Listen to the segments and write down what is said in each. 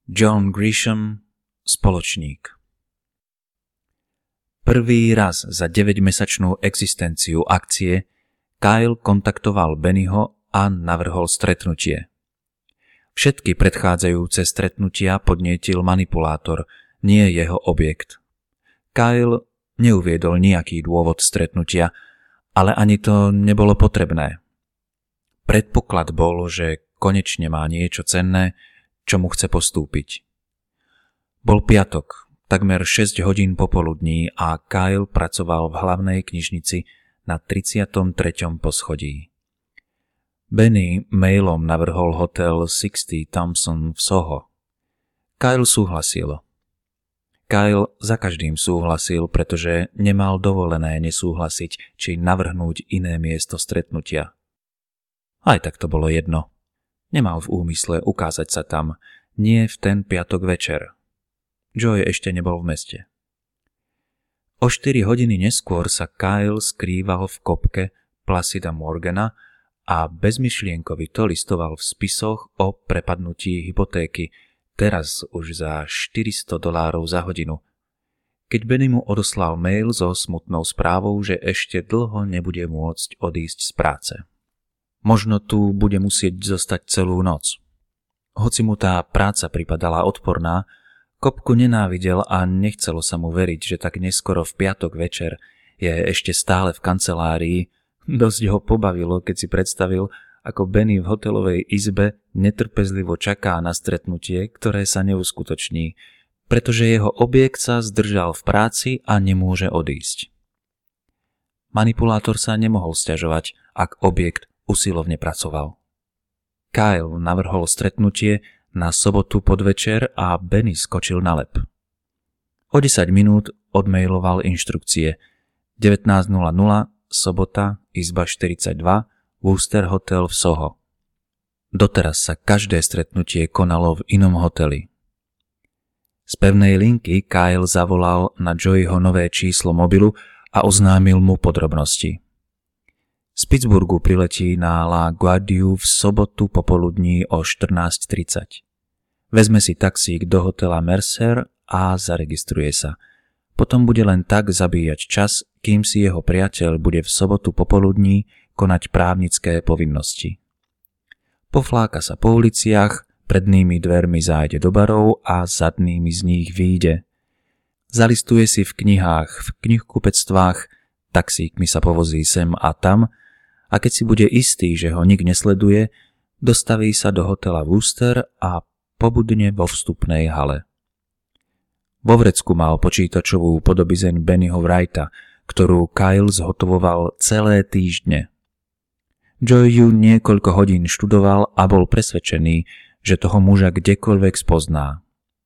John Grisham, spoločník. Prvý raz za 9-mesačnú existenciu akcie Kyle kontaktoval Bennyho a navrhol stretnutie. Všetky predchádzajúce stretnutia podnietil manipulátor, nie jeho objekt. Kyle neuviedol nejaký dôvod stretnutia, ale ani to nebolo potrebné. Predpoklad bol, že konečne má niečo cenné, čo mu chce postúpiť. Bol piatok, takmer 6 hodín popoludní a Kyle pracoval v hlavnej knižnici na 33. poschodí. Benny mailom navrhol hotel 60 Thompson v Soho. Kyle súhlasil. Kyle za každým súhlasil, pretože nemal dovolené nesúhlasiť či navrhnúť iné miesto stretnutia. Aj tak to bolo jedno. Nemal v úmysle ukázať sa tam, nie v ten piatok večer. Joy ešte nebol v meste. O 4 hodiny neskôr sa Kyle skrýval v kopke Placida Morgana a bezmyšlienkovito listoval v spisoch o prepadnutí hypotéky, teraz už za $400 za hodinu, keď Benny mu odoslal mail so smutnou správou, že ešte dlho nebude môcť odísť z práce. Možno tu bude musieť zostať celú noc. Hoci mu tá práca pripadala odporná, kopku nenávidel a nechcelo sa mu veriť, že tak neskoro v piatok večer je ešte stále v kancelárii. Dosť ho pobavilo, keď si predstavil, ako Benny v hotelovej izbe netrpezlivo čaká na stretnutie, ktoré sa neuskutoční, pretože jeho objekt sa zdržal v práci a nemôže odísť. Manipulátor sa nemohol sťažovať, ak objekt usilovne pracoval. Kyle navrhol stretnutie na sobotu podvečer a Benny skočil na lep. O 10 minút odmailoval inštrukcie. 19:00, sobota, izba 42, Wooster Hotel v Soho. Doteraz sa každé stretnutie konalo v inom hoteli. Z pevnej linky Kyle zavolal na Joeyho nové číslo mobilu a oznámil mu podrobnosti. Z Pittsburghu priletí na La Guardiu v sobotu popoludní o 14:30. Vezme si taxík do hotela Mercer a zaregistruje sa. Potom bude len tak zabíjať čas, kým si jeho priateľ bude v sobotu popoludní konať právnické povinnosti. Pofláka sa po uliciach, prednými dvermi zájde do barov a zadnými z nich vyjde. Zalistuje si v knihách, v knihkupectvách, taxíkmi sa povozí sem a tam, a keď si bude istý, že ho nik nesleduje, dostaví sa do hotela Wooster a pobudne vo vstupnej hale. Vo vrecku mal počítačovú podobizeň Bennyho Wrighta, ktorú Kyle zhotovoval celé týždne. Joy ju niekoľko hodín študoval a bol presvedčený, že toho muža kdekoľvek spozná.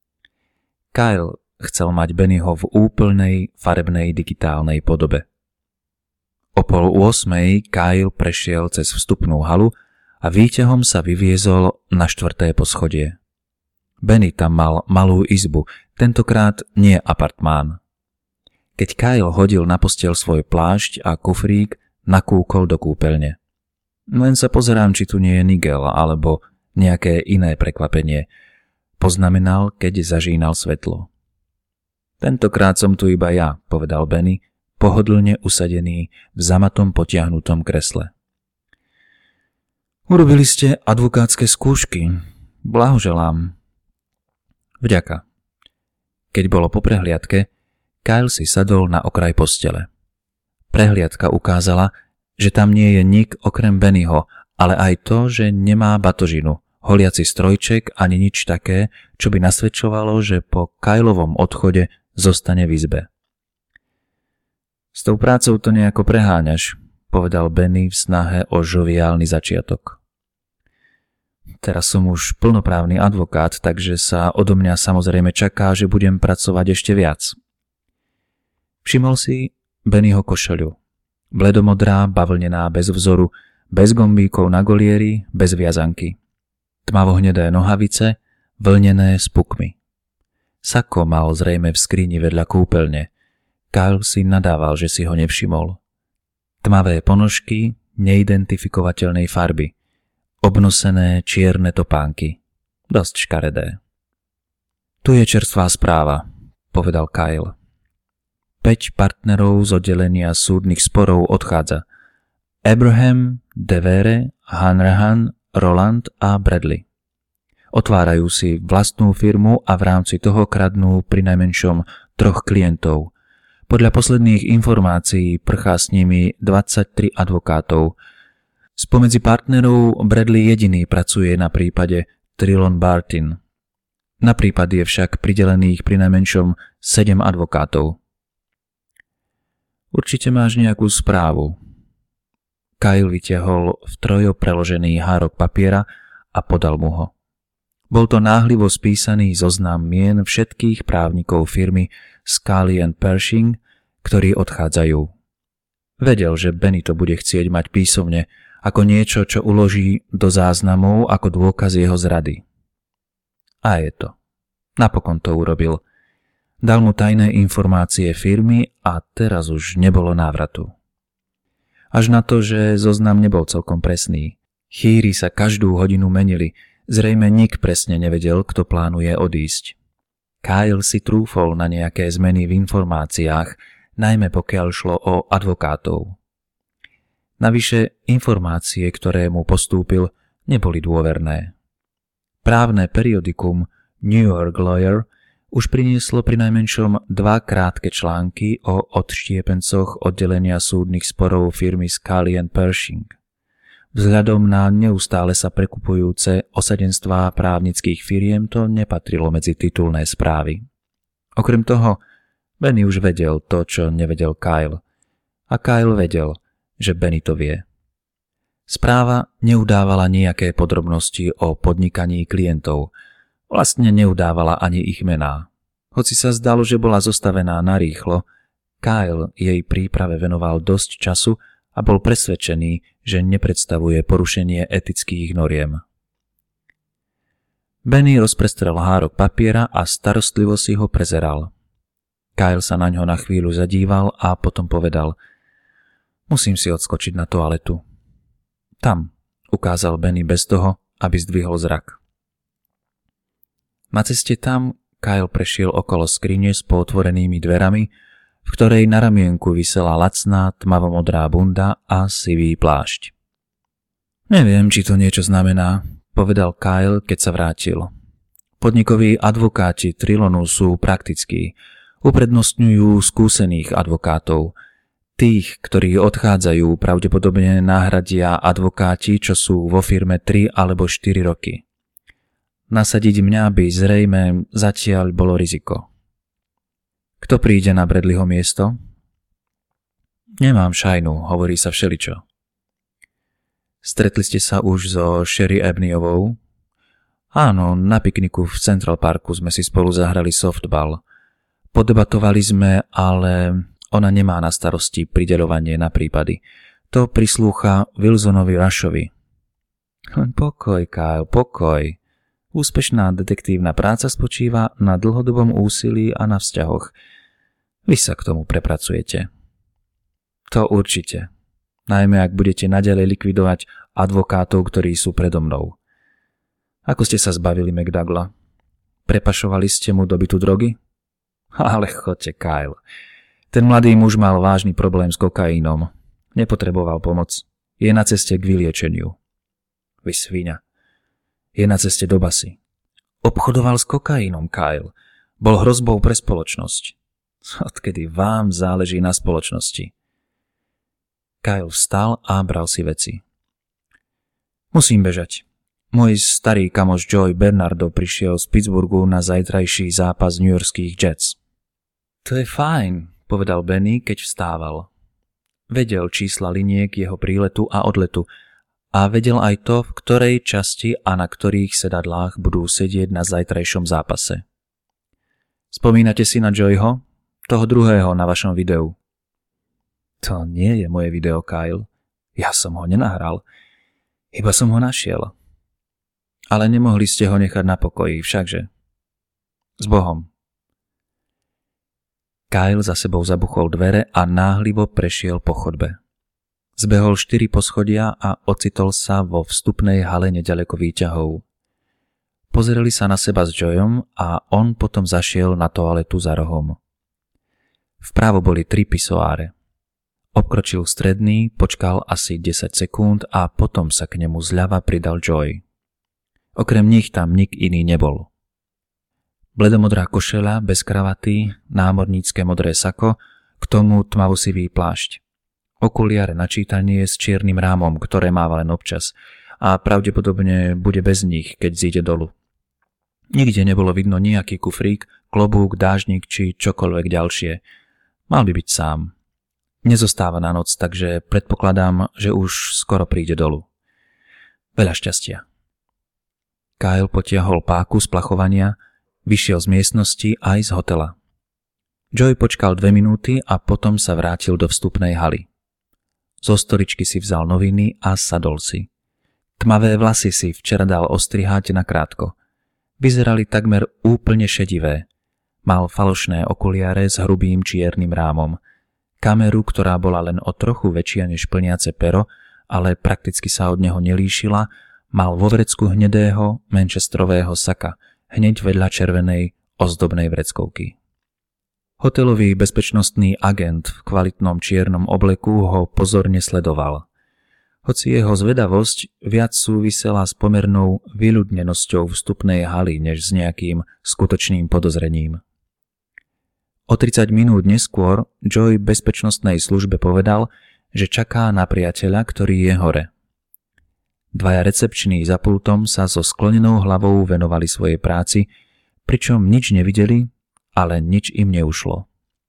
Kyle chcel mať Bennyho v úplnej farebnej digitálnej podobe. O 7:30 Kyle prešiel cez vstupnú halu a výťahom sa vyviezol na 4. poschodie. Benny tam mal malú izbu, tentokrát nie apartmán. Keď Kyle hodil na posteľ svoj plášť a kufrík, nakúkol do kúpeľne. Len sa pozerám, či tu nie je Nigel alebo nejaké iné prekvapenie, poznamenal, keď zažínal svetlo. Tentokrát som tu iba ja, povedal Benny, pohodlne usadený v zamatom potiahnutom kresle. Urobili ste advokátske skúšky. Blahoželám. Vďaka. Keď bolo po prehliadke, Kyle si sadol na okraj postele. Prehliadka ukázala, že tam nie je nik okrem Bennyho, ale aj to, že nemá batožinu, holiaci strojček ani nič také, čo by nasvedčovalo, že po Kylovom odchode zostane v izbe. S tou prácou to nejako preháňaš, povedal Benny v snahe o žoviálny začiatok. Teraz som už plnoprávny advokát, takže sa odo mňa samozrejme čaká, že budem pracovať ešte viac. Všimol si Bennyho košeľu. Bledomodrá, bavlnená, bez vzoru, bez gombíkov na golieri, bez viazanky. Tmavohnedé nohavice, vlnené s pukmi. Sako mal zrejme v skrini vedľa kúpeľne. Kyle si nadával, že si ho nevšimol. Tmavé ponožky neidentifikovateľnej farby. Obnosené čierne topánky. Dosť škaredé. Tu je čerstvá správa, povedal Kyle. 5 partnerov z oddelenia súdnych sporov odchádza. Abraham, Devere, Hanrahan, Roland a Bradley. Otvárajú si vlastnú firmu a v rámci toho kradnú prinajmenšom 3 klientov. Podľa posledných informácií prchá s nimi 23 advokátov. Spomedzi partnerov Bradley jediný pracuje na prípade Trillon Bartin. Na prípad je však pridelených prinajmenšom 7 advokátov. Určite máš nejakú správu. Kyle vytiahol v trojo preložený hárok papiera a podal mu ho. Bol to náhlivo spísaný zoznam mien všetkých právnikov firmy Scully & Pershing, ktorí odchádzajú. Vedel, že Benny to bude chcieť mať písomne, ako niečo, čo uloží do záznamov ako dôkaz jeho zrady. A je to. Napokon to urobil. Dal mu tajné informácie firmy a teraz už nebolo návratu. Až na to, že zoznam nebol celkom presný. Chýry sa každú hodinu menili, zrejme nik presne nevedel, kto plánuje odísť. Kyle si trúfol na nejaké zmeny v informáciách, najmä pokiaľ šlo o advokátov. Navyše informácie, ktoré mu postúpil, neboli dôverné. Právne periodikum New York Lawyer už prinieslo prinajmenšom 2 krátke články o odštiepencoch oddelenia súdnych sporov firmy Scully & Pershing. Vzhľadom na neustále sa prekupujúce osadenstvá právnických firiem to nepatrilo medzi titulné správy. Okrem toho, Benny už vedel to, čo nevedel Kyle. A Kyle vedel, že Benny to vie. Správa neudávala nejaké podrobnosti o podnikaní klientov, vlastne neudávala ani ich mená. Hoci sa zdalo, že bola zostavená narýchlo, Kyle jej príprave venoval dosť času a bol presvedčený, že nepredstavuje porušenie etických noriem. Benny rozprestrel hárok papiera a starostlivo si ho prezeral. Kyle sa na ňo na chvíľu zadíval a potom povedal: Musím si odskočiť na toaletu. Tam, ukázal Benny bez toho, aby zdvihol zrak. Na ceste tam Kyle prešiel okolo skrine s pootvorenými dverami, v ktorej na ramienku visela lacná tmavomodrá bunda a sivý plášť. Neviem, či to niečo znamená, povedal Kyle, keď sa vrátil. Podnikoví advokáti Trillonu sú praktickí, uprednostňujú skúsených advokátov. Tých, ktorí odchádzajú, pravdepodobne nahradia advokáti, čo sú vo firme 3 alebo 4 roky. Nasadiť mňa by zrejme zatiaľ bolo riziko. Kto príde na Bradleyho miesto? Nemám šajnu, hovorí sa všeličo. Stretli ste sa už so Sherry Abneyovou? Áno, na pikniku v Central Parku sme si spolu zahrali softball. Podebatovali sme, ale ona nemá na starosti prideľovanie na prípady. To prislúcha Wilsonovi Rushovi. Pokoj, Kyle, pokoj. Úspešná detektívna práca spočíva na dlhodobom úsilí a na vzťahoch. Vy sa k tomu prepracujete. To určite. Najmä ak budete naďalej likvidovať advokátov, ktorí sú predo mnou. Ako ste sa zbavili McDougalla? Prepašovali ste mu dobytu drogy? Ale chodte, Kyle. Ten mladý muž mal vážny problém s kokaínom. Nepotreboval pomoc. Je na ceste k vyliečeniu. Vy sviňa. Je na ceste do basy. Obchodoval s kokaínom, Kyle. Bol hrozbou pre spoločnosť. Odkedy vám záleží na spoločnosti? Kyle vstal a bral si veci. Musím bežať. Môj starý kamoš Joey Bernardo prišiel z Pittsburghu na zajtrajší zápas newyorských Jets. To je fajn, povedal Benny, keď vstával. Vedel čísla liniek jeho príletu a odletu a vedel aj to, v ktorej časti a na ktorých sedadlách budú sedieť na zajtrajšom zápase. Spomínate si na Joeyho? Toho druhého na vašom videu. To nie je moje video, Kyle. Ja som ho nenahral. Iba som ho našiel. Ale nemohli ste ho nechať na pokoji, všakže. S Bohom. Kyle za sebou zabuchol dvere a náhlivo prešiel po chodbe. Zbehol 4 poschodia a ocitol sa vo vstupnej hale neďaleko výťahov. Pozreli sa na seba s Joyom a on potom zašiel na toaletu za rohom. Vpravo boli 3 pisoáre. Obkročil stredný, počkal asi 10 sekúnd a potom sa k nemu zľava pridal Joy. Okrem nich tam nik iný nebol. Bledomodrá košeľa bez kravaty, námornícke modré sako, k tomu tmavosivý plášť. Okuliare na čítanie s čiernym rámom, ktoré máva len občas a pravdepodobne bude bez nich, keď zíde dolu. Nikde nebolo vidno nejaký kufrík, klobúk, dážnik či čokoľvek ďalšie. Mal by byť sám. Nezostáva na noc, takže predpokladám, že už skoro príde dolu. Veľa šťastia. Kyle potiahol páku z plachovania, vyšiel z miestnosti aj z hotela. Joy počkal 2 minúty a potom sa vrátil do vstupnej haly. Zo stoličky si vzal noviny a sadol si. Tmavé vlasy si včera dal ostrihať nakrátko. Vyzerali takmer úplne šedivé. Mal falošné okuliare s hrubým čiernym rámom. Kameru, ktorá bola len o trochu väčšia než plniace pero, ale prakticky sa od neho nelíšila, mal vo vrecku hnedého manchesterového saka, hneď vedľa červenej ozdobnej vreckovky. Hotelový bezpečnostný agent v kvalitnom čiernom obleku ho pozorne sledoval. Hoci jeho zvedavosť viac súvisela s pomernou vyľudnenosťou vstupnej haly než s nejakým skutočným podozrením. O 30 minút neskôr Joy bezpečnostnej službe povedal, že čaká na priateľa, ktorý je hore. Dvaja recepční za pultom sa so sklonenou hlavou venovali svojej práci, pričom nič nevideli, ale nič im neušlo.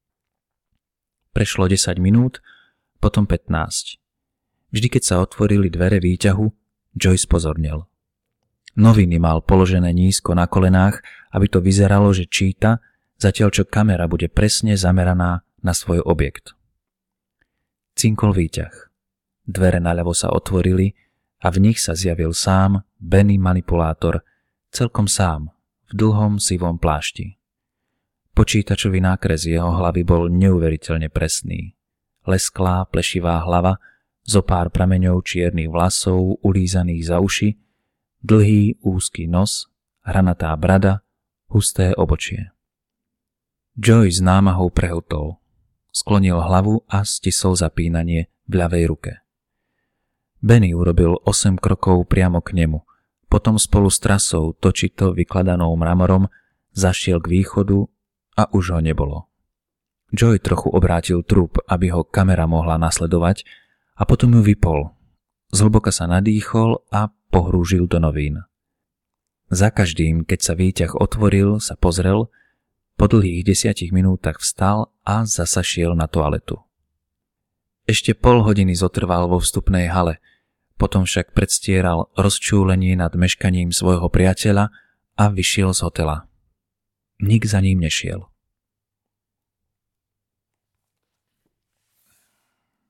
Prešlo 10 minút, potom 15. Vždy, keď sa otvorili dvere výťahu, Joy spozornil. Noviny mal položené nízko na kolenách, aby to vyzeralo, že číta, zatiaľ čo kamera bude presne zameraná na svoj objekt. Cinkol výťah. Dvere naľavo sa otvorili a v nich sa zjavil sám Benny manipulátor, celkom sám, v dlhom sivom plášti. Počítačový nákres jeho hlavy bol neuveriteľne presný. Lesklá, plešivá hlava, zopár prameňov čiernych vlasov ulízaných za uši, dlhý, úzky nos, hranatá brada, husté obočie. Joy s námahou prehltol. Sklonil hlavu a stisol zapínanie v ľavej ruke. Benny urobil 8 krokov priamo k nemu, potom spolu s trasou točito vykladanou mramorom zašiel k východu a už ho nebolo. Joy trochu obrátil trup, aby ho kamera mohla nasledovať, a potom ju vypol. Zhlboka sa nadýchol a pohrúžil do novín. Za každým, keď sa výťah otvoril, sa pozrel, po dlhých 10 minútach vstal a zasa šiel na toaletu. Ešte pol hodiny zotrval vo vstupnej hale, potom však predstieral rozčúlenie nad meškaním svojho priateľa a vyšiel z hotela. Nik za ním nešiel.